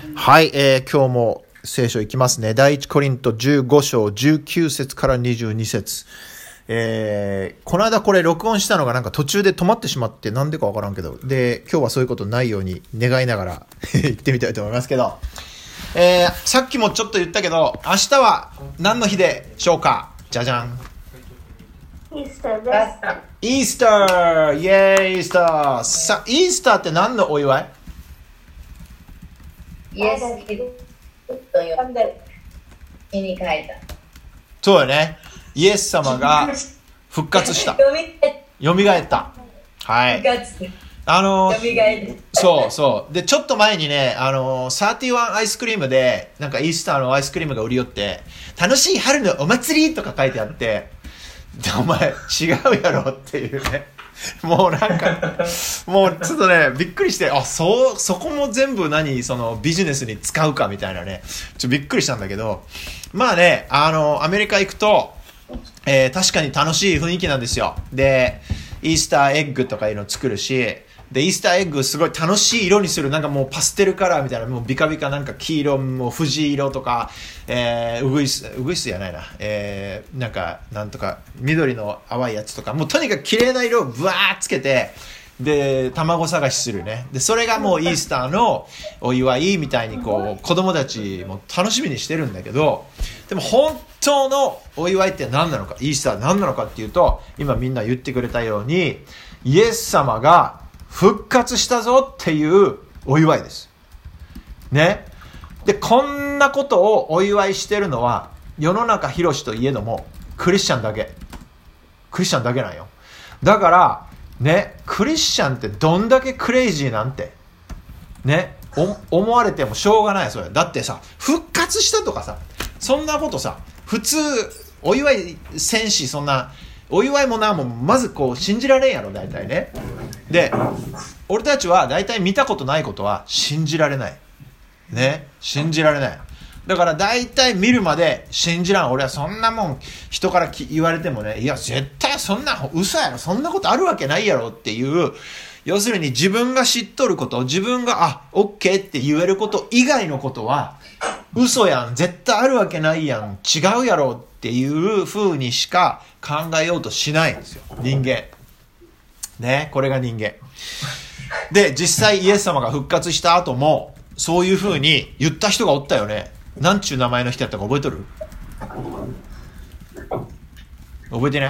はい、今日も聖書いきますね。第一コリント15章19節から22節。この間これ録音したのがなんか途中で止まってしまってなんでかわからんけど、で今日はそういうことないように願いながら行ってみたいと思いますけど、さっきもちょっと言ったけど、明日は何の日でしょうか。じゃじゃん。 イースターです。 イースター、イエーイ、イースター。さ、イースターって何のお祝い？ イエス・キリストと呼んで死に帰った。 そうよね。イエス様が復活した。よみがえった。はい。そうそう。で、ちょっと前にね、31アイスクリームで、なんかイースターのアイスクリームが売り寄って、楽しい春のお祭りとか書いてあって、お前違うやろっていうね。もうなんか、もうちょっとね、びっくりして、そこも全部そのビジネスに使うかみたいなね、ちょっとびっくりしたんだけど、まあね、アメリカ行くと、確かに楽しい雰囲気なんですよ。で、イースターエッグとかいうの作るし、で、イースターエッグすごい楽しい色にする、なんかもうパステルカラーみたいな、もうビカビカなんか黄色、もう藤色とか、ウグイスじゃないな、なんとか緑の淡いやつとか、もうとにかく綺麗な色をブワーつけて、で、卵探しするね。で、それがもうイースターのお祝いみたいにこう、子供たちも楽しみにしてるんだけど、でも本当のお祝いって何なのか、イースター何なのかっていうと、今みんな言ってくれたように、イエス様が復活したぞっていうお祝いです。ね。で、こんなことをお祝いしてるのは、世の中広しといえども、クリスチャンだけなんよ。だから、ね、クリスチャンってどんだけクレイジーなんて、ね、思われてもしょうがない、それ。だってさ、復活したとかさ、そんなことさ、普通、お祝いせんし、そんな、お祝いもな、もうまずこう、信じられんやろ、大体ね。で、俺たちは大体見たことないことは信じられない。ね、信じられない。だから大体見るまで信じらん。俺はそんなもん人から言われてもね、いや絶対そんな嘘やろ、そんなことあるわけないやろっていう、要するに自分が知っとること、自分がオッケーって言えること以外のことは嘘やん、絶対あるわけないやん、違うやろっていう風にしか考えようとしないんですよ、人間ね。これが人間で、実際イエス様が復活した後もそういう風に言った人がおったよね。なんちゅう名前の人やったか覚えとる？覚えてない？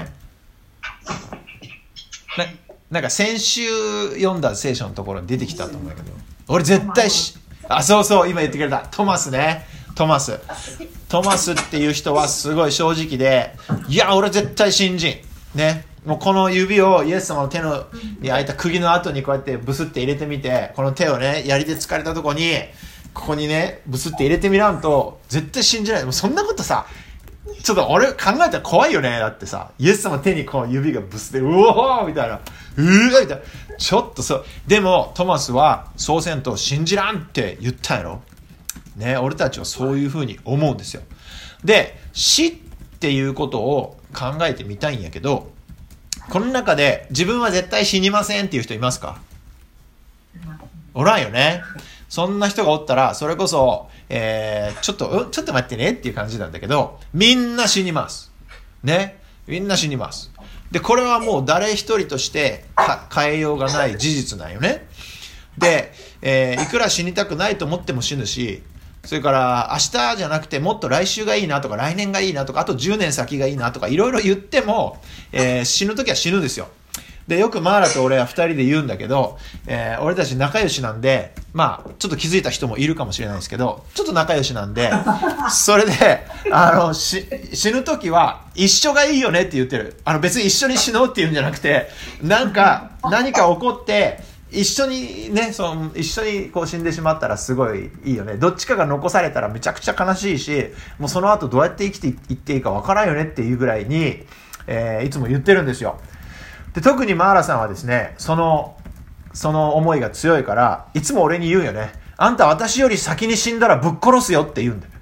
なんか先週読んだ聖書のところに出てきたと思うんだけど、俺絶対そうそう、今言ってくれたトマスね。トマスっていう人はすごい正直で、いや俺絶対信じんね。もうこの指をイエス様の手のに開いた釘の後にこうやってブスって入れてみて、この手をね槍で突かれたとこにここにねブスって入れてみらんと絶対信じない。もうそんなことさ、ちょっと俺考えたら怖いよね。だってさ、イエス様の手にこう指がブスで、うおーみたいな、みたいな、ちょっとそう。でもトマスはそうせんと信じらんって言ったんやろね。俺たちはそういう風に思うんですよ。で、死っていうことを考えてみたいんやけど、この中で自分は絶対死にませんっていう人いますか？おらんよね。そんな人がおったら、それこそ、ちょっと待ってねっていう感じなんだけど、みんな死にます。ね。みんな死にます。で、これはもう誰一人として変えようがない事実なんよね。で、いくら死にたくないと思っても死ぬし、それから明日じゃなくてもっと来週がいいなとか来年がいいなとか、あと10年先がいいなとかいろいろ言っても、死ぬときは死ぬんですよ。で、よくマーラと俺は2人で言うんだけど、俺たち仲良しなんで、まあちょっと気づいた人もいるかもしれないですけど、ちょっと仲良しなんで、それで死ぬときは一緒がいいよねって言ってる。別に一緒に死のうって言うんじゃなくて、何か起こって一緒にね、一緒にこう死んでしまったらすごいいいよね。どっちかが残されたらめちゃくちゃ悲しいし、もうその後どうやって生きていっていいかわからんよねっていうぐらいに、いつも言ってるんですよ。で、特にマーラさんはですね、その思いが強いから、いつも俺に言うよね。あんた私より先に死んだらぶっ殺すよって言うんだよ。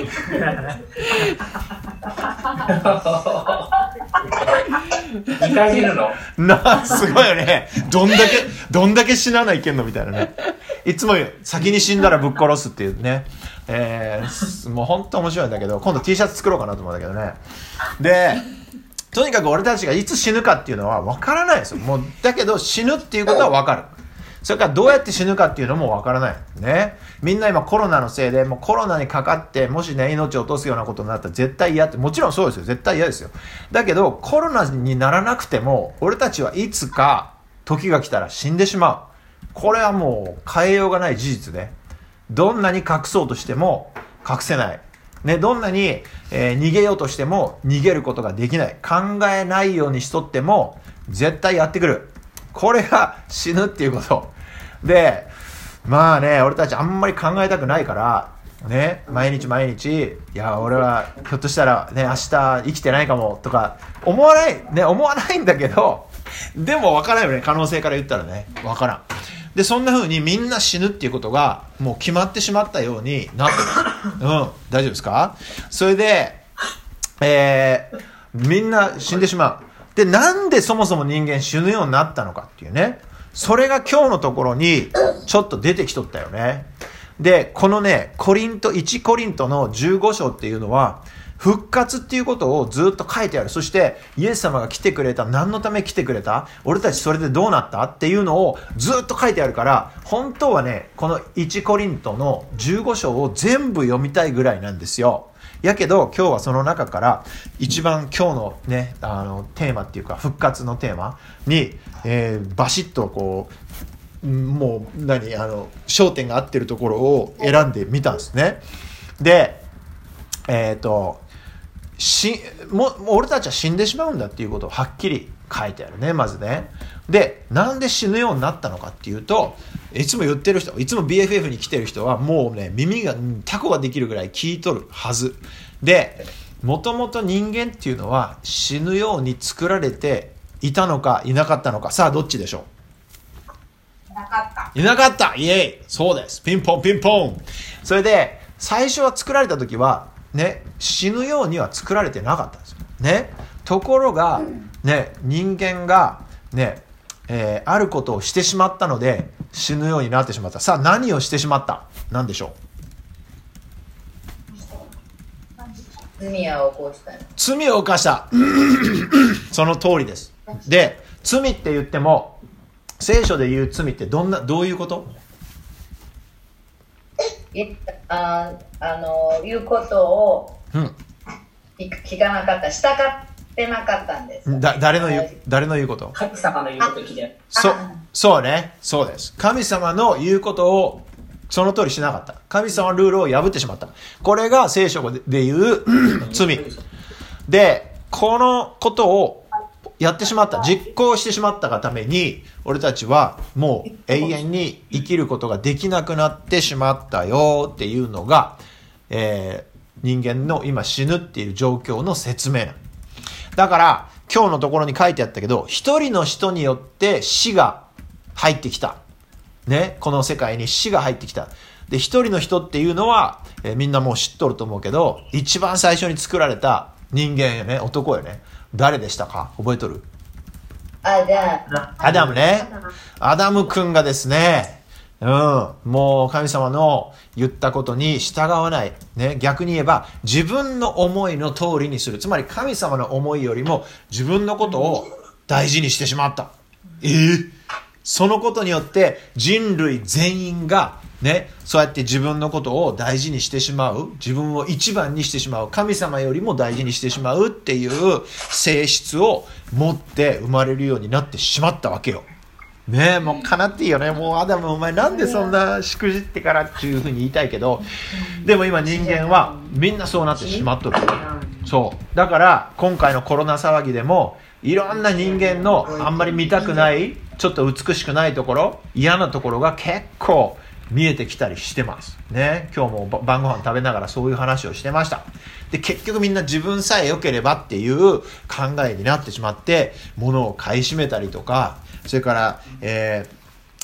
2回死ぬの？ すごいよね。どんだけ死なないけんのみたいなね。 いつも言う。先に死んだらぶっ殺すっていうね。もう本当面白いんだけど、今度 T シャツ作ろうかなと思うんだけどね。で、とにかく俺たちがいつ死ぬかっていうのは分からないですよ。もう、だけど死ぬっていうことは分かる。それからどうやって死ぬかっていうのも分からない。ね。みんな今コロナのせいで、もうコロナにかかって、もしね、命を落とすようなことになったら絶対嫌って、もちろんそうですよ。絶対嫌ですよ。だけど、コロナにならなくても、俺たちはいつか時が来たら死んでしまう。これはもう変えようがない事実で。どんなに隠そうとしても隠せない。ね、どんなに、逃げようとしても逃げることができない。考えないようにしとっても絶対やってくる。これが死ぬっていうこと。で、まあね、俺たちあんまり考えたくないから、ね、毎日、いや、俺はひょっとしたらね、明日生きてないかもとか思わないんだけど、でも分からないよね、可能性から言ったらね、分からん。で、そんな風にみんな死ぬっていうことがもう決まってしまったようになってる。大丈夫ですか？それで、みんな死んでしまう。で、なんでそもそも人間死ぬようになったのかっていうね。それが今日のところにちょっと出てきとったよね。で、このね、1コリントの15章っていうのは、復活っていうことをずっと書いてある。そして、イエス様が来てくれた。何のため来てくれた？俺たちそれでどうなった？っていうのをずっと書いてあるから、本当はね、この1コリントの15章を全部読みたいぐらいなんですよ。やけど、今日はその中から一番今日のね、テーマっていうか、復活のテーマに、バシッとこう、もう焦点が合ってるところを選んでみたんですね。で、もう俺たちは死んでしまうんだっていうことをはっきり書いてあるね、まずね。で、なんで死ぬようになったのかっていうと、いつも言ってる人、いつも BFF に来てる人はもうね、耳がタコができるぐらい聞いとるはず。で、もともと人間っていうのは死ぬように作られていたのかいなかったのか。さあ、どっちでしょう？いなかったイエーイ、そうです。ピンポンピンポン。それで、最初は作られた時は、ね、死ぬようには作られてなかったんですよ。ね。ところが、ね、人間が、ね、あることをしてしまったので、死ぬようになってしまった。さあ、何をしてしまった？何でしょう？ 罪を犯した。 罪を犯した。その通りです。で、罪って言っても、聖書で言う罪ってどういうこと？ 言うことを聞かなかった、従ってなかったんです。 誰の言うこと？ 神様の言うこと聞いて。 そうね。そうです。神様の言うことをその通りしなかった。神様のルールを破ってしまった。これが聖書で言う罪。で、このことをやってしまった、実行してしまったがために、俺たちはもう永遠に生きることができなくなってしまったよっていうのが、人間の今死ぬっていう状況の説明なの。だから今日のところに書いてあったけど、一人の人によって死が入ってきた。ね、この世界に死が入ってきた。で、一人の人っていうのは、みんなもう知っとると思うけど、一番最初に作られた人間よね、男よね。誰でしたか？覚えとる？アダムね。アダム君がですね、もう神様の言ったことに従わない。ね、逆に言えば自分の思いの通りにする。つまり神様の思いよりも自分のことを大事にしてしまった。そのことによって人類全員がね、そうやって自分のことを大事にしてしまう、自分を一番にしてしまう、神様よりも大事にしてしまうっていう性質を持って生まれるようになってしまったわけよ。ねえ、もうかなっていいよね。もうアダムお前なんでそんなしくじってからっていうふうに言いたいけど、でも今人間はみんなそうなってしまっとる。そう。だから今回のコロナ騒ぎでもいろんな人間のあんまり見たくない、ちょっと美しくないところ、嫌なところが結構見えてきたりしてますね。今日も晩ご飯食べながらそういう話をしてました。で、結局みんな自分さえ良ければっていう考えになってしまって、物を買い占めたりとか、それから、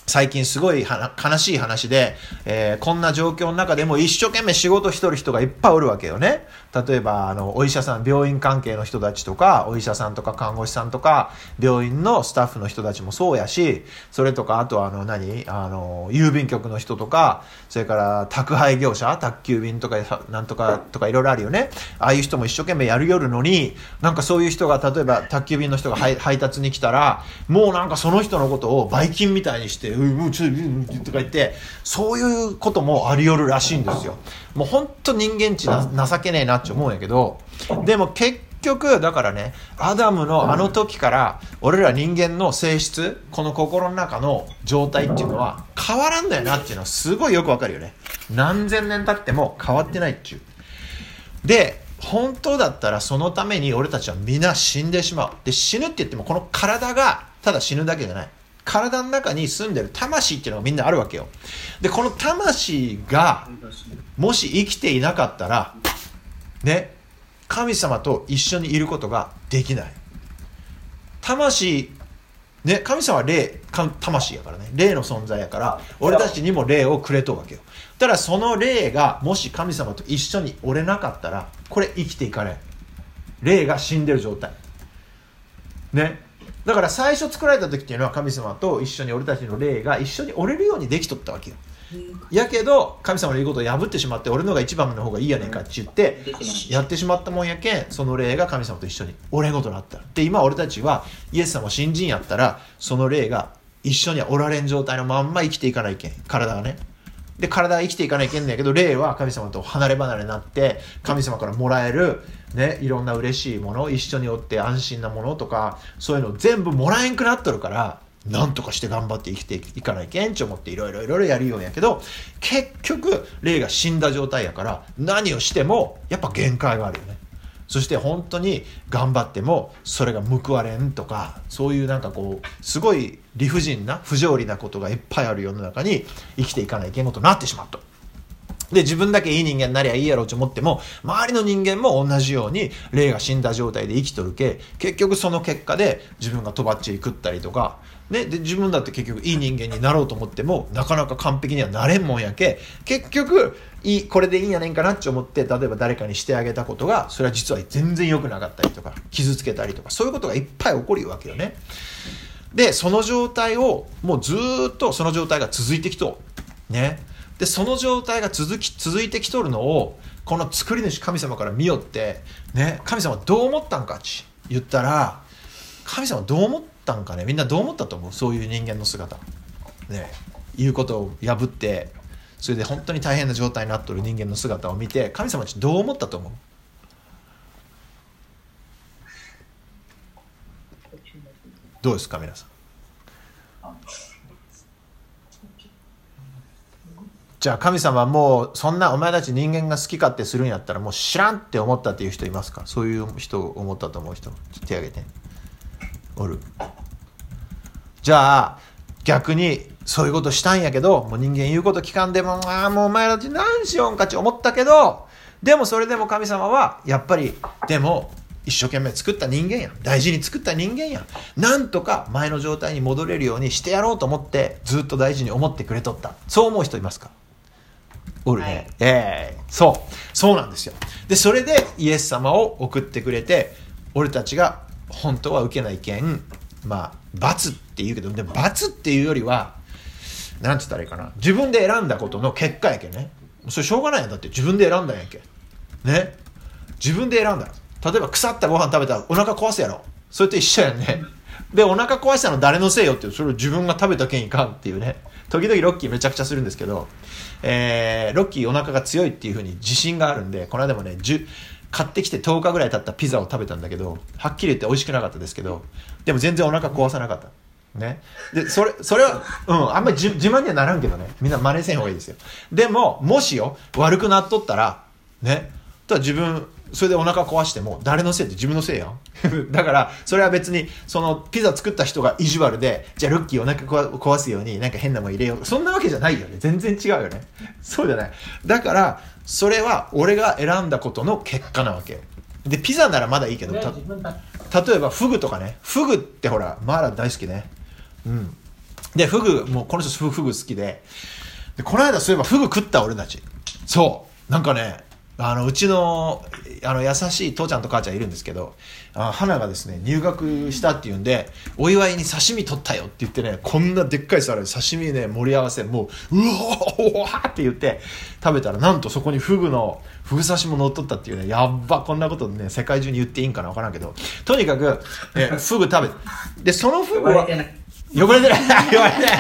最近すごい悲しい話で、こんな状況の中でも一生懸命仕事しとる人がいっぱいおるわけよね。例えばお医者さん、病院関係の人たちとか、お医者さんとか看護師さんとか、病院のスタッフの人たちもそうやし、それとかあと郵便局の人とか、それから宅配業者、宅急便とかなんとかとかいろいろあるよね。ああいう人も一生懸命やるよるのに、なんかそういう人が例えば宅急便の人が配達に来たら、もうなんかその人のことをばい菌みたいにしてもうちょっとか言って、そういうこともありよるらしいんですよ。もう本当人間知情けねえなって思うんやけど、でも結局だからね、アダムのあの時から俺ら人間の性質、この心の中の状態っていうのは変わらんだよなっていうのはすごいよくわかるよね。何千年経っても変わってないっていう。で本当だったらそのために俺たちは皆死んでしまう。で死ぬって言ってもこの体がただ死ぬだけじゃない。体の中に住んでる魂っていうのがみんなあるわけよ。でこの魂がもし生きていなかったらね、神様と一緒にいることができない。魂ね、神様は霊、魂やからね、霊の存在やから俺たちにも霊をくれとるわけよ。ただその霊がもし神様と一緒におれなかったらこれ生きていかない。霊が死んでる状態ね。だから最初作られた時っていうのは神様と一緒に俺たちの霊が一緒におれるようにできとったわけよ。やけど神様の言うことを破ってしまって、俺のが一番の方がいいやねんかって言ってやってしまったもんやけん、その霊が神様と一緒におれんことになった。で今俺たちはイエス様を信じんやったらその霊が一緒にはおられん状態のまんま生きていかないけん、体がね。で体は生きていかないけんねんけど、霊は神様と離れ離れになって神様からもらえるね、いろんな嬉しいもの、一緒におって安心なものとかそういうの全部もらえんくなっとるから、なんとかして頑張って生きていかないけんち思っていろいろやるようやけど、結局霊が死んだ状態やから何をしてもやっぱ限界があるよね。そして本当に頑張ってもそれが報われんとか、そういうなんかこうすごい理不尽な不条理なことがいっぱいある世の中に生きていかないけんことになってしまった。で自分だけいい人間になりゃいいやろうと思っても、周りの人間も同じように霊が死んだ状態で生きとるけ、結局その結果で自分がとばっちり食ったりとか、ね、で自分だって結局いい人間になろうと思ってもなかなか完璧にはなれんもんやけ、結局これでいいんやねんかなって思って例えば誰かにしてあげたことがそれは実は全然良くなかったりとか傷つけたりとか、そういうことがいっぱい起こるわけよね。でその状態をもうずっとその状態が続いてきとね。でその状態が続いてきとるのをこの作り主神様から見よってね、神様どう思ったんかって言ったら、神様どう思ったんかね、みんなどう思ったと思う？そういう人間の姿ね、言うことを破ってそれで本当に大変な状態になっとる人間の姿を見て神様たちどう思ったと思う？どうですか皆さん。じゃあ神様はもうそんなお前たち人間が好き勝手するんやったらもう知らんって思ったっていう人いますか？そういう人を思ったと思う人手挙げて。おる？じゃあ逆にそういうことしたんやけどもう人間言うこと聞かんでももうお前たち何しよんかって思ったけど、でもそれでも神様はやっぱりでも一生懸命作った人間やん、大事に作った人間やん、なんとか前の状態に戻れるようにしてやろうと思ってずっと大事に思ってくれとった。そう思う人いますか？おるね、はい、そうなんですよ。でそれでイエス様を送ってくれて、俺たちが本当は受けないけん、罰って言うけど、でも罰っていうよりはなんて言ったらいいかな、自分で選んだことの結果やけんね。それしょうがないやん、だって自分で選んだんやけんね。自分で選んだ。例えば腐ったご飯食べたらお腹壊すやろ、それと一緒やんね。でお腹壊したの誰のせいよって、それを自分が食べたけんいかんっていうね。時々ロッキーめちゃくちゃするんですけど、ロッキーお腹が強いっていう風に自信があるんで、この間もね買ってきて10日ぐらい経ったピザを食べたんだけど、はっきり言って美味しくなかったですけど、でも全然お腹壊さなかったね。でそれはあんまり自慢にはならんけどね、みんな真似せん方がいいですよ。でももしよ悪くなっとったらね、とは自分それでお腹壊しても誰のせいって自分のせいやんだからそれは別にそのピザ作った人が意地悪で、じゃあルッキーお腹壊すようになんか変なもん入れよう、そんなわけじゃないよね。全然違うよね。そうじゃない。だからそれは俺が選んだことの結果なわけよ。でピザならまだいいけど、例えばフグとかね、フグってほらマーラ大好きね。 で、フグ、もうこの人フグ好きで、この間そういえばフグ食った俺たち。そう。なんかね、うちの、優しい父ちゃんと母ちゃんいるんですけど、花がですね、入学したっていうんで、お祝いに刺身取ったよって言ってね、こんなでっかい皿で刺身ね、盛り合わせ、もう、うわーって言って食べたら、なんとそこにフグ刺しも乗っ取ったっていうね、やっば、こんなことね、世界中に言っていいんかなわからんけど、とにかく、フグ食べて。で、そのフグは、汚れてない言われて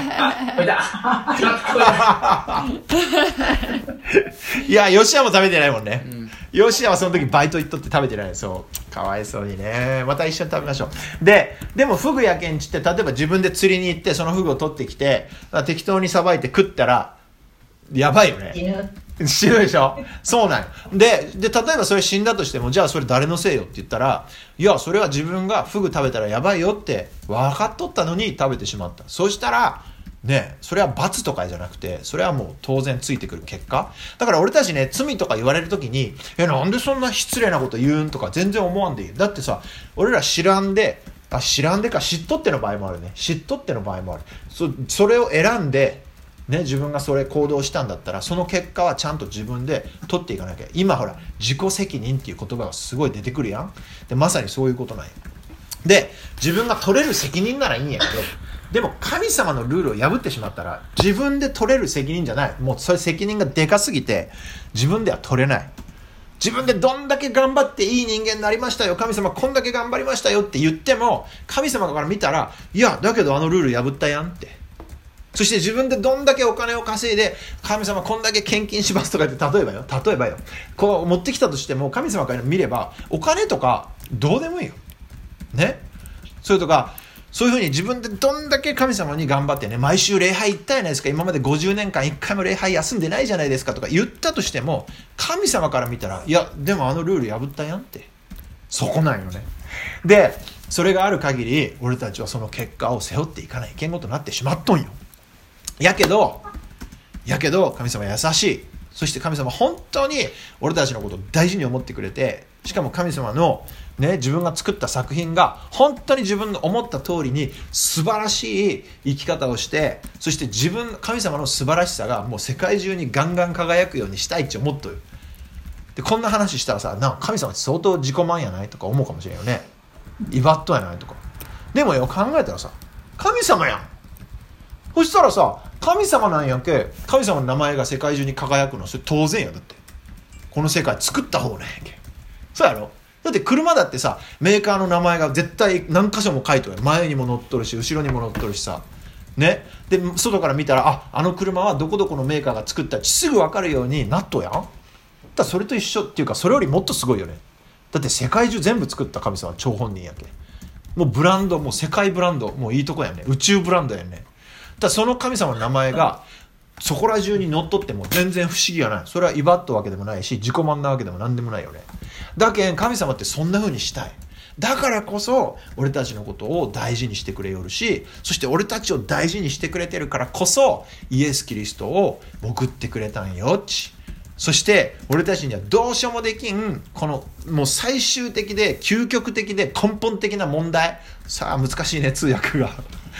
いや、ヨシアも食べてないもんね。ヨシアはその時バイト行っとって食べてない。そう。かわいそうにね。また一緒に食べましょう。でもフグやけんちって、例えば自分で釣りに行って、そのフグを取ってきて、適当にさばいて食ったら、やばいよね。死ぬでしょ。そうなんよ。で、例えばそれ死んだとしても、じゃあそれ誰のせいよって言ったら、いや、それは自分がフグ食べたらやばいよって分かっとったのに食べてしまった。そうしたら、ね、それは罰とかじゃなくて、それはもう当然ついてくる結果。だから俺たちね、罪とか言われるときに、なんでそんな失礼なこと言うんとか全然思わんでいい。だってさ、俺ら知らんでか知っとっての場合もあるね。知っとっての場合もある。それを選んで、ね、自分がそれ行動したんだったら、その結果はちゃんと自分で取っていかなきゃ。今ほら、自己責任っていう言葉がすごい出てくるやん。で、まさにそういうことなんよ。で、自分が取れる責任ならいいんやけど、でも神様のルールを破ってしまったら、自分で取れる責任じゃない。もうそれ責任がでかすぎて、自分では取れない。自分でどんだけ頑張っていい人間になりましたよ、神様こんだけ頑張りましたよって言っても、神様から見たら、いや、だけどあのルール破ったやんって。そして自分でどんだけお金を稼いで、神様こんだけ献金しますとか言って、例えばよ、こう持ってきたとしても、神様から見れば、お金とかどうでもいいよ。ね。それとか、そういうふうに自分でどんだけ神様に頑張ってね、毎週礼拝行ったじゃないですか、今まで50年間1回も礼拝休んでないじゃないですかとか言ったとしても、神様から見たら、いや、でもあのルール破ったやんって。そこなんよね。で、それがある限り、俺たちはその結果を背負っていかないけんことになってしまっとんよ。やけど神様優しい。そして神様本当に俺たちのことを大事に思ってくれて、しかも神様のね、自分が作った作品が本当に自分の思った通りに素晴らしい生き方をして、そして神様の素晴らしさがもう世界中にガンガン輝くようにしたいって思っとる。で、こんな話したらさ、神様って相当自己満やないとか思うかもしれんよね。威張っとやないとか。でもよ、考えたらさ、神様やん。そしたらさ、神様なんやけ、神様の名前が世界中に輝くの、それ当然や。だってこの世界作った方なんやけ。そうやろ。だって車だってさ、メーカーの名前が絶対何箇所も書いてる。前にも乗っとるし、後ろにも乗っとるしさね。で、外から見たら、あの車はどこどこのメーカーが作ったってすぐ分かるようになっとやん。だからそれと一緒っていうか、それよりもっとすごいよね。だって世界中全部作った神様は張本人やけ。もうブランド、もう世界ブランド、もういいとこやね。宇宙ブランドやね。だその神様の名前がそこら中にのっとっても全然不思議はない。それは威張ったわけでもないし、自己満なわけでも何でもないよね。だけん神様ってそんな風にしたい。だからこそ俺たちのことを大事にしてくれよるし、そして俺たちを大事にしてくれてるからこそイエス・キリストを送ってくれたんよっち。そして俺たちにはどうしようもできん、このもう最終的で究極的で根本的な問題、さあ難しいね通訳が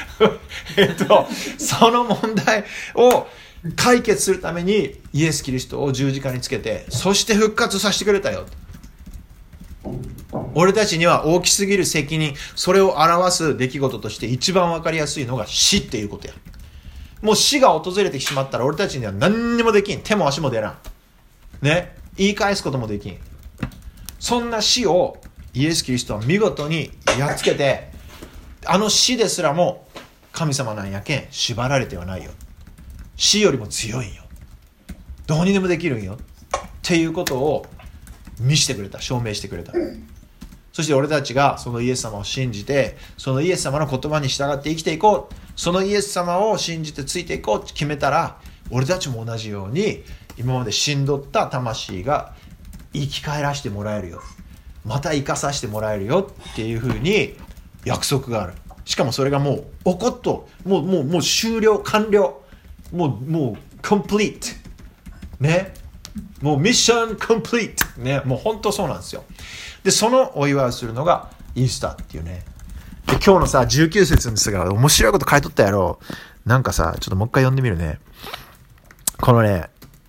その問題を解決するためにイエス・キリストを十字架につけて、そして復活させてくれたよ。俺たちには大きすぎる責任、それを表す出来事として一番わかりやすいのが死っていうことや。もう死が訪れてしまったら俺たちには何にもできん。手も足も出らんね、言い返すこともできん。そんな死をイエス・キリストは見事にやっつけて、あの死ですらも神様なんやけん縛られてはないよ。死よりも強いんよ。どうにでもできるんよっていうことを見せてくれた、証明してくれた。そして俺たちがそのイエス様を信じて、そのイエス様の言葉に従って生きていこう、そのイエス様を信じてついていこうって決めたら、俺たちも同じように今まで死んどった魂が生き返らせてもらえるよ、また生かさせてもらえるよっていう風に約束がある。しかもそれがもうおこっともう終了完了、もうコンプリートね、もうミッションコンプリートね、もう本当そうなんですよ。でそのお祝いをするのがイースターっていうね。で今日のさ19節ですが面白いこと書いとったやろ。 なんかさ、ちょっともう一回読んでみるね。このね、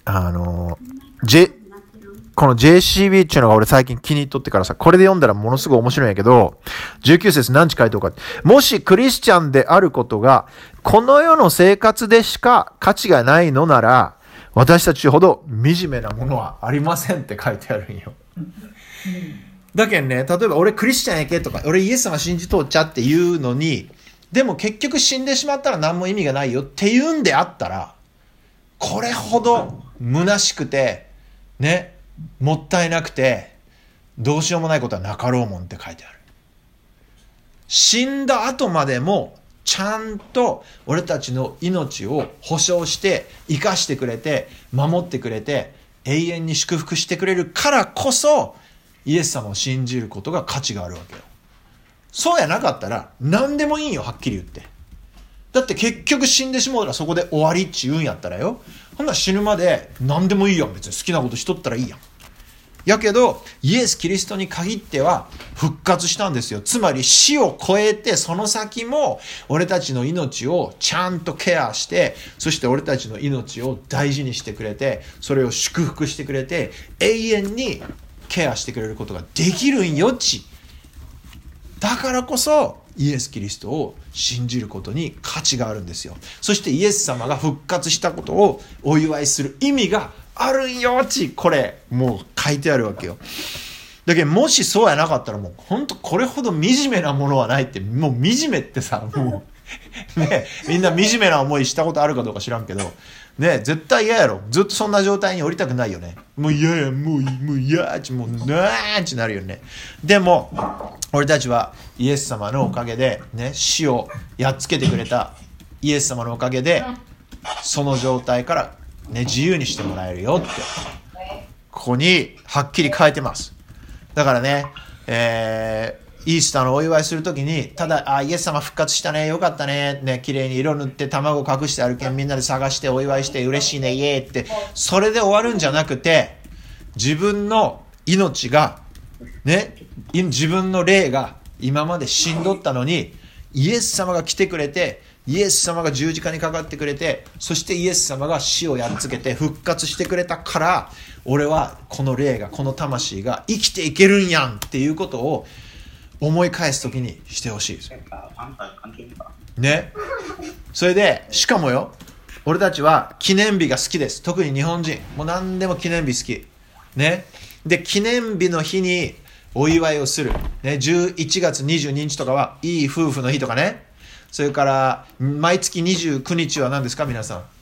この JCB っていうのが俺最近気に入っとってからさ、これで読んだらものすごい面白いんやけど、19節何時書いておくか。もしクリスチャンであることが、この世の生活でしか価値がないのなら、私たちほど惨めなものはありませんって書いてあるんよ。だけどね、例えば俺クリスチャンやけとか、俺イエス様信じとっちゃって言うのに、でも結局死んでしまったら何も意味がないよっていうんであったら、これほど虚しくて、ね、もったいなくて、どうしようもないことはなかろうもんって書いてある。死んだ後までも、ちゃんと俺たちの命を保証して生かしてくれて守ってくれて永遠に祝福してくれるからこそイエス様を信じることが価値があるわけよ。そうやなかったら何でもいいよ、はっきり言って。だって結局死んでしもうたらそこで終わりっち言うんやったらよ、ほんなら死ぬまで何でもいいやん、別に好きなことしとったらいいやん。やけどイエス・キリストに限っては復活したんですよ。つまり死を超えてその先も俺たちの命をちゃんとケアして、そして俺たちの命を大事にしてくれて、それを祝福してくれて永遠にケアしてくれることができるんよち。だからこそイエス・キリストを信じることに価値があるんですよ。そしてイエス様が復活したことをお祝いする意味があるんよち。これもう書いてあるわけよ。だけどもしそうやなかったらもう本当これほど惨めなものはないって、もう惨めってさ、もうね、みんな惨めな思いしたことあるかどうか知らんけどね、絶対嫌やろ。ずっとそんな状態に降りたくないよね。もう嫌や、もう嫌ち、もうなーんちなるよね。でも俺たちはイエス様のおかげでね、死をやっつけてくれたイエス様のおかげでその状態からね、自由にしてもらえるよってここにはっきり書いてます。だからね、イースターのお祝いするときにただイエス様復活したね、よかったね、ね、綺麗に色塗って卵隠してあるけんみんなで探してお祝いして嬉しいねイエーってそれで終わるんじゃなくて、自分の命がね、自分の霊が今まで死んどったのにイエス様が来てくれて、イエス様が十字架にかかってくれて、そしてイエス様が死をやっつけて復活してくれたから、俺はこの霊が、この魂が生きていけるんやんっていうことを思い返すときにしてほしいですね。それでしかもよ、俺たちは記念日が好きです。特に日本人もう何でも記念日好きね。で記念日の日にお祝いをする、ね、11月22日とかはいい夫婦の日とかね。それから毎月29日は何ですか皆さん？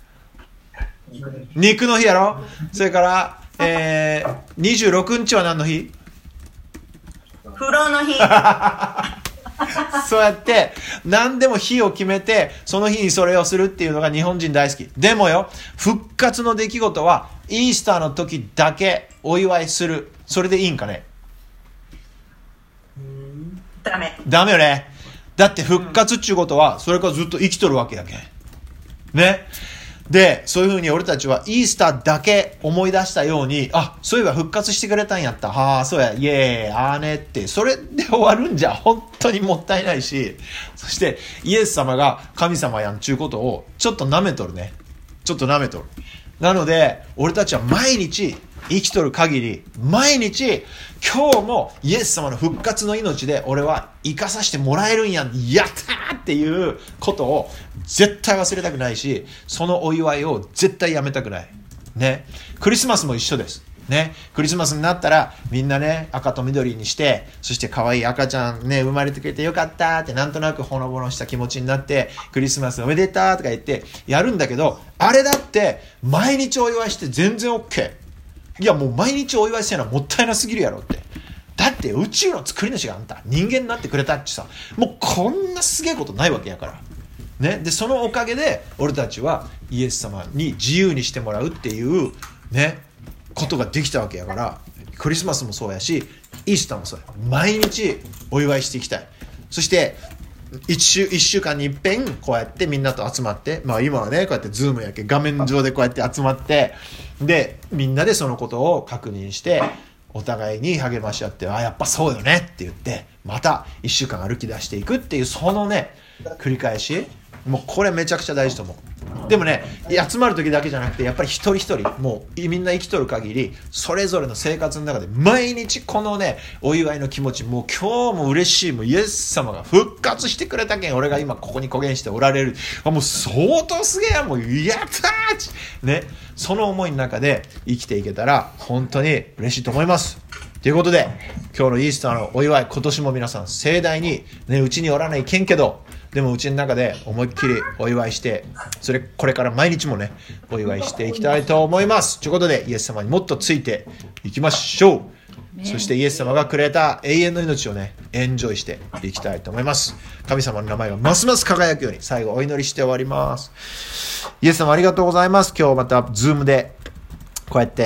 肉の日やろ。それから、26日は何の日？ 風呂の日そうやって何でも日を決めてその日にそれをするっていうのが日本人大好き。でもよ、復活の出来事はイースターの時だけお祝いする、それでいいんかね？ダメよね。だって復活っていうことはそれからずっと生きとるわけやけんね。でそういう風に俺たちはイースターだけ思い出したように、あ、そういえば復活してくれたんやった、はあそうや、イエーイ、あーねって、それで終わるんじゃ本当にもったいないし、そしてイエス様が神様やんちゅうことをちょっと舐めとるね。ちょっと舐めとる。なので俺たちは毎日生きとる限り、毎日今日もイエス様の復活の命で俺は生かさせてもらえるんやん、やったーっていうことを絶対忘れたくないし、そのお祝いを絶対やめたくないね。クリスマスも一緒ですね。クリスマスになったらみんなね、赤と緑にして、そして可愛い赤ちゃんね、生まれてくれてよかったってなんとなくほのぼのした気持ちになって、クリスマスおめでたとか言ってやるんだけど、あれだって毎日お祝いして全然 OK。いやもう毎日お祝いせなもったいなすぎるやろって。だって宇宙の作り主があんた人間になってくれたってさ、もうこんなすげえことないわけやからね。でそのおかげで俺たちはイエス様に自由にしてもらうっていうねことができたわけやから、クリスマスもそうやしイースターもそうや。毎日お祝いしていきたい。そして一週間に一遍こうやってみんなと集まって、まあ今はねこうやってズームやけ画面上でこうやって集まって、でみんなでそのことを確認してお互いに励まし合って、あ、やっぱそうよねって言ってまた一週間歩き出していくっていう、そのね繰り返しもうこれめちゃくちゃ大事と思う。でもね、集まる時だけじゃなくて、やっぱり一人一人、もうみんな生きとる限り、それぞれの生活の中で毎日このね、お祝いの気持ち、もう今日も嬉しい、もうイエス様が復活してくれたけん、俺が今ここに公言しておられる。もう相当すげえや、もうやったーね、その思いの中で生きていけたら、本当に嬉しいと思います。ということで、今日のイースターのお祝い、今年も皆さん盛大に、ね、うちにおらないけんけど、でもうちの中で思いっきりお祝いして、これから毎日もね、お祝いしていきたいと思います。ということで、イエス様にもっとついていきましょう。そしてイエス様がくれた永遠の命をね、エンジョイしていきたいと思います。神様の名前がますます輝くように、最後お祈りして終わります。イエス様ありがとうございます。今日またズームでこうやって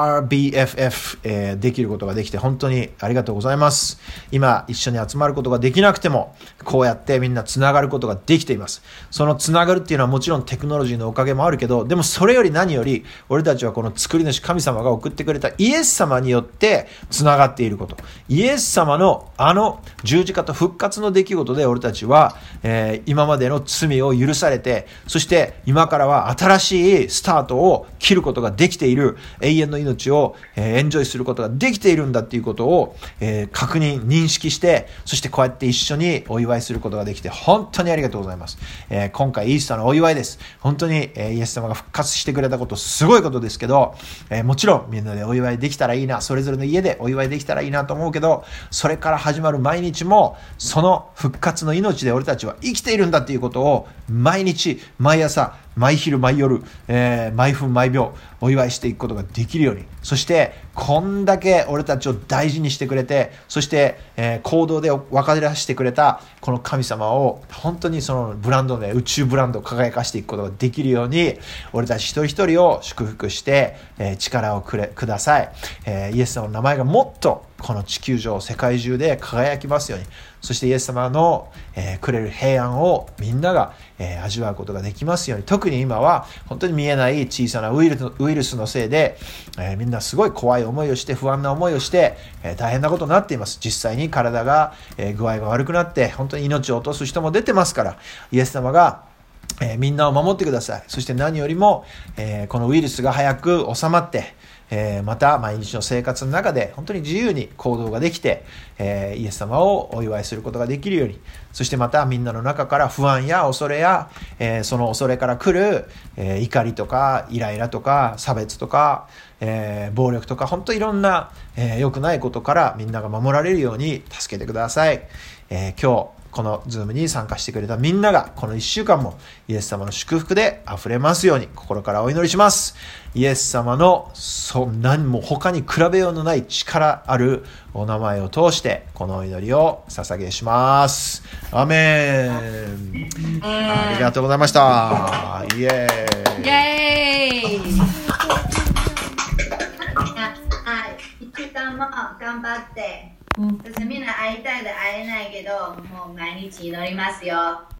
RBFF、できることができて本当にありがとうございます。今一緒に集まることができなくてもこうやってみんなつながることができています。そのつながるっていうのはもちろんテクノロジーのおかげもあるけど、でもそれより何より俺たちはこの作り主神様が送ってくれたイエス様によってつながっていること、イエス様のあの十字架と復活の出来事で俺たちは、今までの罪を許されて、そして今からは新しいスタートを切ることができている、永遠の命を、エンジョイすることができているんだっていうことを、確認認識して、そしてこうやって一緒にお祝いすることができて本当にありがとうございます。今回イースターのお祝いです。本当に、イエス様が復活してくれたことすごいことですけど、もちろんみんなでお祝いできたらいいな、それぞれの家でお祝いできたらいいなと思うけど、それから始まる毎日もその復活の命で俺たちは生きているんだっていうことを毎日毎朝毎昼毎夜、毎分毎秒お祝いしていくことができるように、そしてこんだけ俺たちを大事にしてくれて、そして、行動で分かり出してくれたこの神様を本当にそのブランドで宇宙ブランドを輝かしていくことができるように、俺たち一人一人を祝福して、力をください。イエス様の名前がもっとこの地球上世界中で輝きますように、そしてイエス様の、くれる平安をみんなが、味わうことができますように。特に今は本当に見えない小さなウイルスのせいで、みんなすごい怖い思いをして不安な思いをして、大変なことになっています。実際に体が、具合が悪くなって本当に命を落とす人も出てますから、イエス様がみんなを守ってください。そして何よりも、このウイルスが早く収まって、また毎日の生活の中で本当に自由に行動ができて、イエス様をお祝いすることができるように、そしてまたみんなの中から不安や恐れや、その恐れから来る、怒りとかイライラとか差別とか、暴力とか本当にいろんな、良くないことからみんなが守られるように助けてください。今日このズームに参加してくれたみんながこの1週間もイエス様の祝福で溢れますように心からお祈りします。イエス様の何も他に比べようのない力あるお名前を通してこのお祈りを捧げします。アーメン。ありがとうございました。イエーイ。 イエーイ。 1週間も頑張って、みんな会いたいで会えないけど、もう毎日祈りますよ。